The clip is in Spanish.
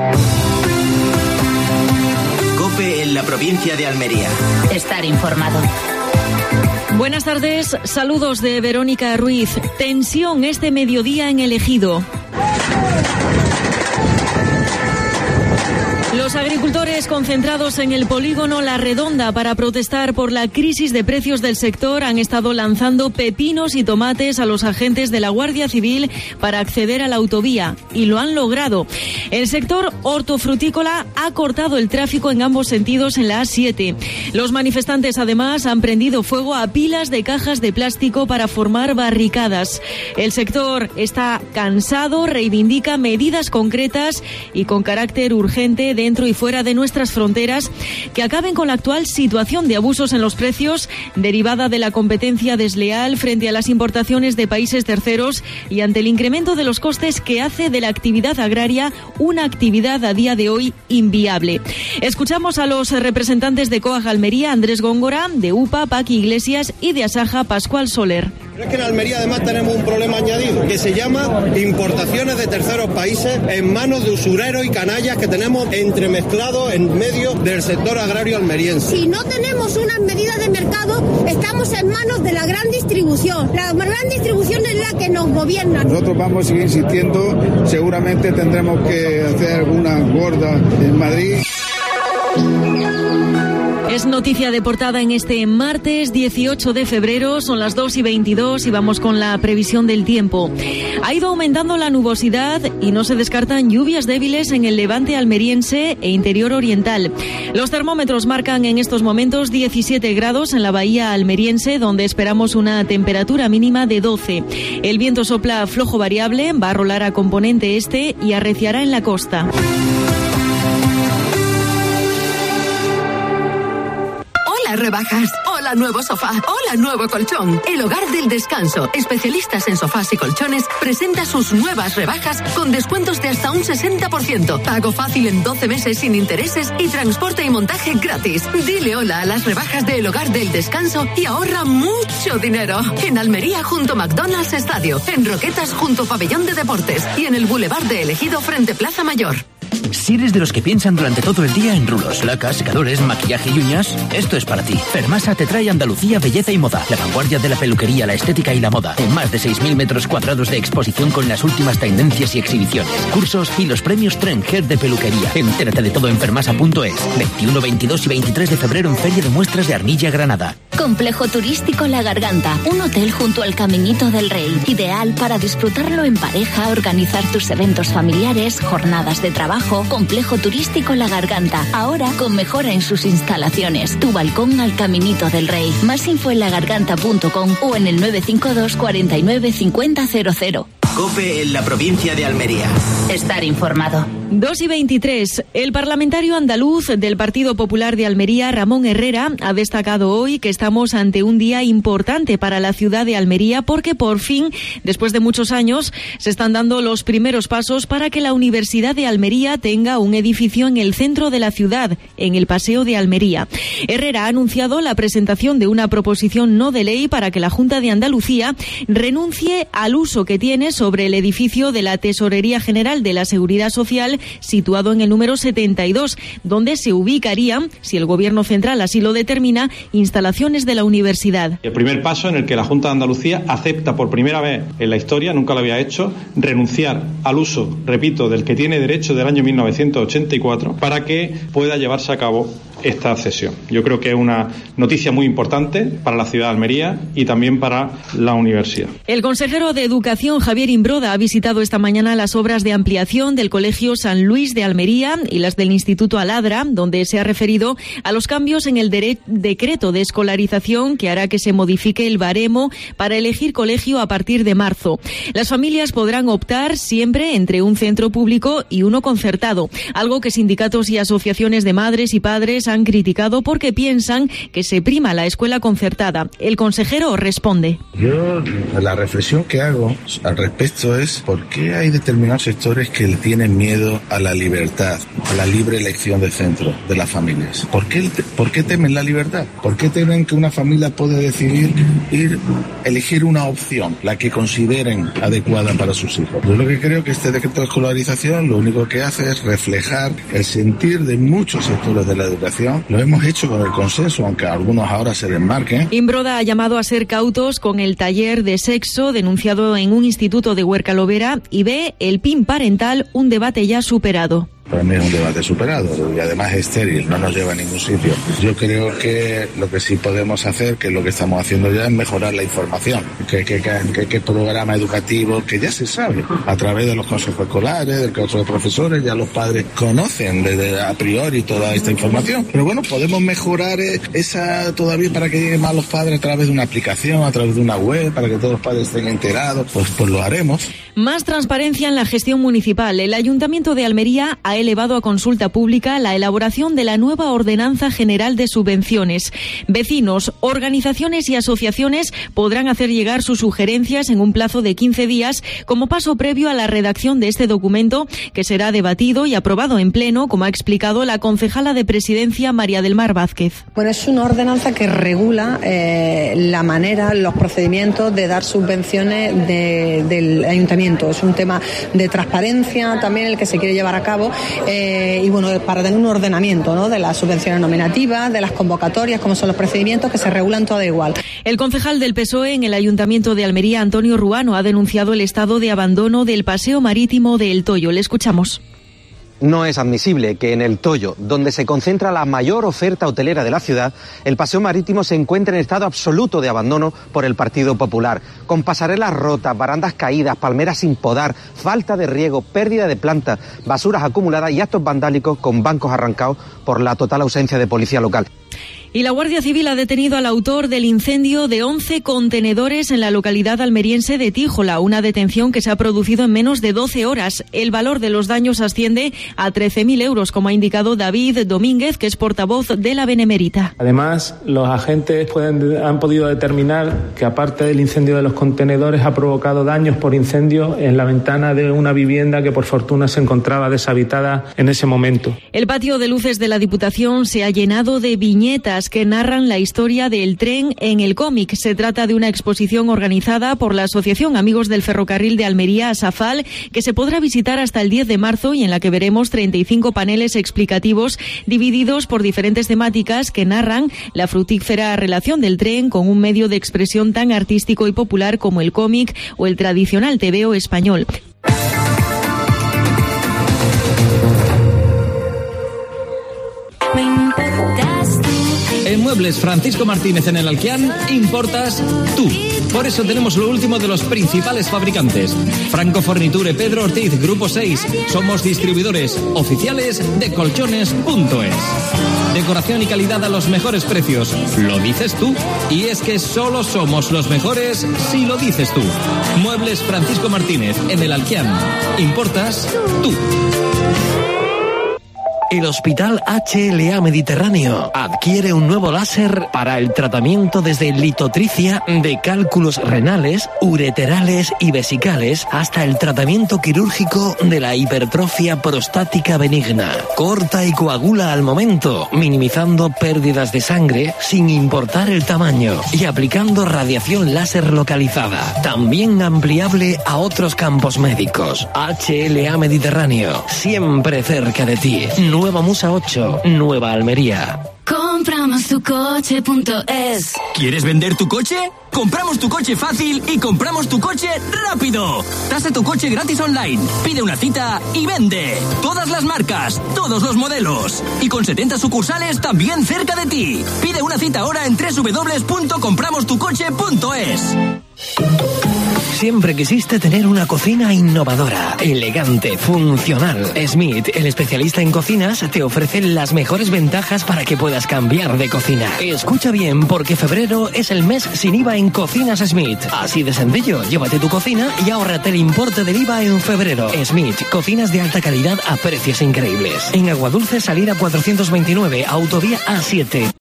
COPE en la provincia de Almería. Estar informado. Buenas tardes, saludos de Verónica Ruiz. Tensión este mediodía en el Ejido. Los agricultores concentrados en el polígono La Redonda para protestar por la crisis de precios del sector han estado lanzando pepinos y tomates a los agentes de la Guardia Civil para acceder a la autovía y lo han logrado. El sector hortofrutícola ha cortado el tráfico en ambos sentidos en la A7. Los manifestantes además han prendido fuego a pilas de cajas de plástico para formar barricadas. El sector está cansado, reivindica medidas concretas y con carácter urgente dentro y fuera de nuestras fronteras que acaben con la actual situación de abusos en los precios derivada de la competencia desleal frente a las importaciones de países terceros y ante el incremento de los costes que hace de la actividad agraria una actividad a día de hoy inviable. Escuchamos a los representantes de COAG Almería, Andrés Góngora, de UPA, Paqui Iglesias y de Asaja, Pascual Soler. Pero es que en Almería además tenemos un problema añadido que se llama importaciones de terceros países en manos de usureros y canallas que tenemos entremezclados en medio del sector agrario almeriense. Si no tenemos unas medidas de mercado, estamos en manos de la gran distribución. La gran distribución es la que nos gobierna. Nosotros vamos a seguir insistiendo, seguramente tendremos que hacer alguna gorda en Madrid. Es noticia de portada en este martes 18 de febrero, son las 2:22 y vamos con la previsión del tiempo. Ha ido aumentando la nubosidad y no se descartan lluvias débiles en el levante almeriense e interior oriental. Los termómetros marcan en estos momentos 17 grados en la bahía almeriense, donde esperamos una temperatura mínima de 12. El viento sopla flojo variable, va a rolar a componente este y arreciará en la costa. Rebajas. Hola nuevo sofá. Hola nuevo colchón. El Hogar del Descanso, especialistas en sofás y colchones, presenta sus nuevas rebajas con descuentos de hasta un 60%. Pago fácil en 12 meses sin intereses y transporte y montaje gratis. Dile hola a las rebajas de El Hogar del Descanso y ahorra mucho dinero. En Almería junto a McDonald's Estadio, en Roquetas junto a Pabellón de Deportes y en el Boulevard de Elegido frente Plaza Mayor. Si eres de los que piensan durante todo el día en rulos, lacas, secadores, maquillaje y uñas, esto es para ti. Fermasa te trae Andalucía, belleza y moda. La vanguardia de la peluquería, la estética y la moda. En más de 6.000 metros cuadrados de exposición con las últimas tendencias y exhibiciones, cursos y los premios Trenger de peluquería. Entérate de todo en fermasa.es. 21, 22 y 23 de febrero en Feria de Muestras de Armilla, Granada. Complejo Turístico La Garganta, un hotel junto al Caminito del Rey, ideal para disfrutarlo en pareja, organizar tus eventos familiares, jornadas de trabajo. Complejo Turístico La Garganta, ahora con mejora en sus instalaciones. Tu balcón al Caminito del Rey. Más info en lagarganta.com o en el 952 49 50 00. COPE en la provincia de Almería. Estar informado. 2:23. El parlamentario andaluz del Partido Popular de Almería, Ramón Herrera, ha destacado hoy que estamos ante un día importante para la ciudad de Almería porque por fin, después de muchos años, se están dando los primeros pasos para que la Universidad de Almería tenga un edificio en el centro de la ciudad, en el Paseo de Almería. Herrera ha anunciado la presentación de una proposición no de ley para que la Junta de Andalucía renuncie al uso que tiene sobre el edificio de la Tesorería General de la Seguridad Social, situado en el número 72, donde se ubicarían, si el Gobierno central así lo determina, instalaciones de la universidad. El primer paso en el que la Junta de Andalucía acepta por primera vez en la historia, nunca lo había hecho, renunciar al uso, repito, del que tiene derecho del año 1984 para que pueda llevarse a cabo esta cesión. Yo creo que es una noticia muy importante para la ciudad de Almería y también para la universidad. El consejero de Educación, Javier Imbroda, ha visitado esta mañana las obras de ampliación del Colegio San Luis de Almería y las del Instituto Aladra, donde se ha referido a los cambios en el decreto de escolarización que hará que se modifique el baremo para elegir colegio a partir de marzo. Las familias podrán optar siempre entre un centro público y uno concertado, algo que sindicatos y asociaciones de madres y padres han criticado porque piensan que se prima la escuela concertada. El consejero responde. Yo la reflexión que hago al respecto es ¿por qué hay determinados sectores que le tienen miedo a la libertad, a la libre elección de centro de las familias? ¿Por qué temen la libertad? ¿Por qué temen que una familia pueda decidir elegir una opción, la que consideren adecuada para sus hijos? Yo lo que creo que este decreto de escolarización lo único que hace es reflejar el sentir de muchos sectores de la educación. Lo hemos hecho con el consenso, aunque algunos ahora se desmarquen. Imbroda ha llamado a ser cautos con el taller de sexo denunciado en un instituto de Huerca-Lovera y ve el PIN parental un debate ya superado. Para mí es un debate superado y además es estéril, no nos lleva a ningún sitio. Yo creo que lo que sí podemos hacer, que es lo que estamos haciendo ya, es mejorar la información. Que programa educativo, que ya se sabe, a través de los consejos escolares, del consejo de profesores, ya los padres conocen desde a priori toda esta información. Pero bueno, podemos mejorar esa todavía para que lleguen más los padres a través de una aplicación, a través de una web, para que todos los padres estén enterados, pues lo haremos. Más transparencia en la gestión municipal. El Ayuntamiento de Almería ha elevado a consulta pública la elaboración de la nueva Ordenanza General de Subvenciones. Vecinos, organizaciones y asociaciones podrán hacer llegar sus sugerencias en un plazo de 15 días como paso previo a la redacción de este documento, que será debatido y aprobado en pleno, como ha explicado la concejala de Presidencia, María del Mar Vázquez. Bueno, es una ordenanza que regula la manera, los procedimientos de dar subvenciones del Ayuntamiento. Es un tema de transparencia también el que se quiere llevar a cabo y bueno, para tener un ordenamiento, ¿no?, de las subvenciones nominativas, de las convocatorias, cómo son los procedimientos, que se regulan todo igual. El concejal del PSOE en el Ayuntamiento de Almería, Antonio Ruano, ha denunciado el estado de abandono del paseo marítimo de El Toyo. Le escuchamos. No es admisible que en El Toyo, donde se concentra la mayor oferta hotelera de la ciudad, el paseo marítimo se encuentre en estado absoluto de abandono por el Partido Popular, con pasarelas rotas, barandas caídas, palmeras sin podar, falta de riego, pérdida de plantas, basuras acumuladas y actos vandálicos con bancos arrancados por la total ausencia de policía local. Y la Guardia Civil ha detenido al autor del incendio de 11 contenedores en la localidad almeriense de Tíjola, una detención que se ha producido en menos de 12 horas. El valor de los daños asciende a 13.000 euros, como ha indicado David Domínguez, que es portavoz de la Benemérita. Además, los agentes han podido determinar que, aparte del incendio de los contenedores, ha provocado daños por incendio en la ventana de una vivienda que, por fortuna, se encontraba deshabitada en ese momento. El patio de luces de la Diputación se ha llenado de viñetas que narran la historia del tren en el cómic. Se trata de una exposición organizada por la Asociación Amigos del Ferrocarril de Almería, ASAFAL, que se podrá visitar hasta el 10 de marzo y en la que veremos 35 paneles explicativos divididos por diferentes temáticas que narran la fructífera relación del tren con un medio de expresión tan artístico y popular como el cómic o el tradicional tebeo español. En Muebles Francisco Martínez en el Alquián, importas tú. Por eso tenemos lo último de los principales fabricantes. Franco Forniture, Pedro Ortiz, Grupo 6. Somos distribuidores oficiales de colchones.es. Decoración y calidad a los mejores precios. Lo dices tú. Y es que solo somos los mejores si lo dices tú. Muebles Francisco Martínez en el Alquián. Importas tú. El Hospital HLA Mediterráneo adquiere un nuevo láser para el tratamiento desde litotricia de cálculos renales, ureterales y vesicales hasta el tratamiento quirúrgico de la hipertrofia prostática benigna. Corta y coagula al momento, minimizando pérdidas de sangre sin importar el tamaño y aplicando radiación láser localizada. También ampliable a otros campos médicos. HLA Mediterráneo, siempre cerca de ti. Nueva Musa 8, Nueva Almería. Compramostucoche.es. ¿Quieres vender tu coche? Compramos tu coche fácil y compramos tu coche rápido. Tasa tu coche gratis online. Pide una cita y vende. Todas las marcas, todos los modelos. Y con 70 sucursales también cerca de ti. Pide una cita ahora en www.compramostucoche.es. Siempre quisiste tener una cocina innovadora, elegante, funcional. Smith, el especialista en cocinas, te ofrece las mejores ventajas para que puedas cambiar de cocina. Escucha bien, porque febrero es el mes sin IVA en Cocinas Smith. Así de sencillo, llévate tu cocina y ahórrate el importe del IVA en febrero. Smith, cocinas de alta calidad a precios increíbles. En Aguadulce, salida 429, autovía A7.